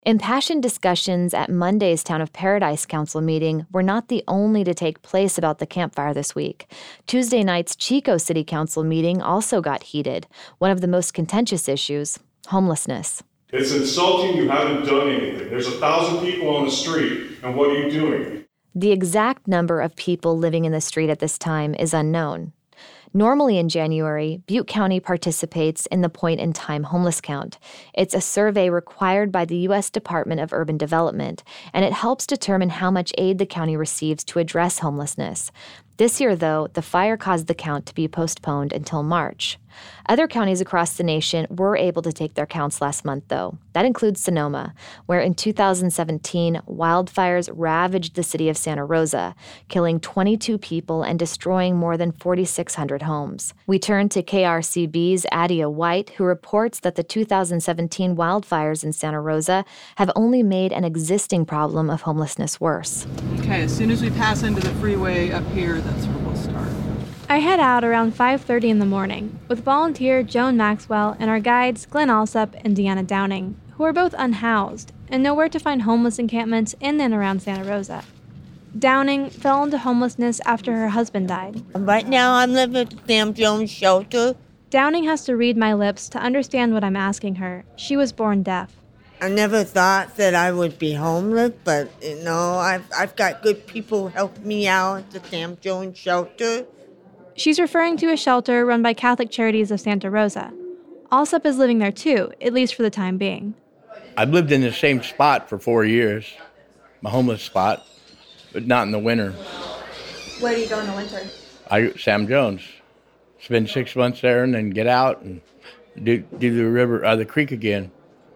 Impassioned discussions at Monday's Town of Paradise Council meeting were not the only to take place about the campfire this week. Tuesday night's Chico City Council meeting also got heated. One of the most contentious issues, homelessness. It's insulting you haven't done anything. There's 1,000 people on the street, and what are you doing? The exact number of people living in the street at this time is unknown. Normally in January, Butte County participates in the point-in-time homeless count. It's a survey required by the U.S. Department of Urban Development, and it helps determine how much aid the county receives to address homelessness. This year, though, the fire caused the count to be postponed until March. Other counties across the nation were able to take their counts last month, though. That includes Sonoma, where in 2017, wildfires ravaged the city of Santa Rosa, killing 22 people and destroying more than 4,600 homes. We turn to KRCB's Adia White, who reports that the 2017 wildfires in Santa Rosa have only made an existing problem of homelessness worse. Okay, as soon as we pass into the freeway up here, that's where we'll start. I head out around 5:30 in the morning with volunteer Joan Maxwell and our guides Glenn Alsop and Deanna Downing, who are both unhoused and know where to find homeless encampments in and around Santa Rosa. Downing fell into homelessness after her husband died. Right now I'm living at the Sam Jones shelter. Downing has to read my lips to understand what I'm asking her. She was born deaf. I never thought that I would be homeless, but I've got good people helping me out at the Sam Jones shelter. She's referring to a shelter run by Catholic Charities of Santa Rosa. Alsop is living there too, at least for the time being. I've lived in the same spot for 4 years, my homeless spot, but not in the winter. Where do you go in the winter? Sam Jones. Spend 6 months there and then get out and do the creek again.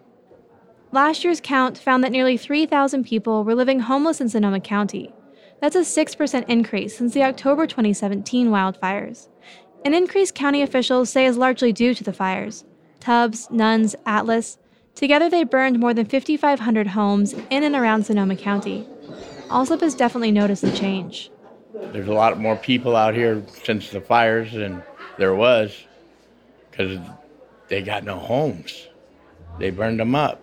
Last year's count found that nearly 3,000 people were living homeless in Sonoma County. That's a 6% increase since the October 2017 wildfires. An increase county officials say is largely due to the fires. Tubbs, Nuns, Atlas, together they burned more than 5,500 homes in and around Sonoma County. Alsop has definitely noticed the change. There's a lot more people out here since the fires than there was because they got no homes. They burned them up.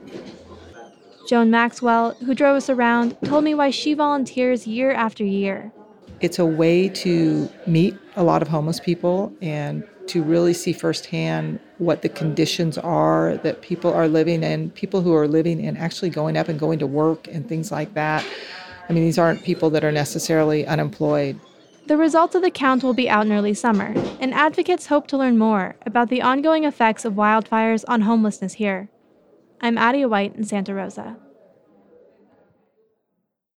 Joan Maxwell, who drove us around, told me why she volunteers year after year. It's a way to meet a lot of homeless people and to really see firsthand what the conditions are that people are living in, people who are living and actually going up and going to work and things like that. I mean, these aren't people that are necessarily unemployed. The results of the count will be out in early summer, and advocates hope to learn more about the ongoing effects of wildfires on homelessness here. I'm Adia White in Santa Rosa.